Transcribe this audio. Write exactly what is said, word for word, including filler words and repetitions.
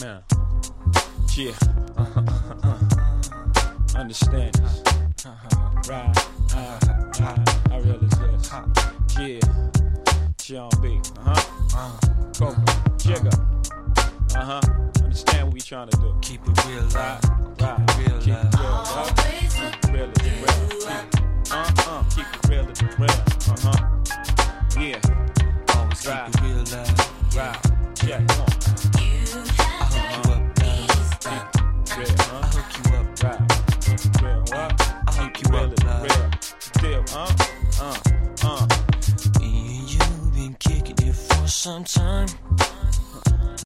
Man. Yeah. Uh-huh, uh-huh. Understand this. Uh-huh. Right. Uh, right. How real is this? Yeah. John B. Uh-huh. Uh, Coco. Jigga. Uh-huh. Understand what we trying to do. Keep it real live. Right. Right. Keep it real Keep live. it real, right? Keep it real as real. Uh-uh. Keep it real as real. Uh-huh. Yeah. Always keep Right. it real live. Right. Yeah, come on. I hook you up, love. Real, huh? I hook you up. Right. Real, what? I hook you Real up, is love. real. Still, huh? Uh, uh. Me and you been kicking it for some time.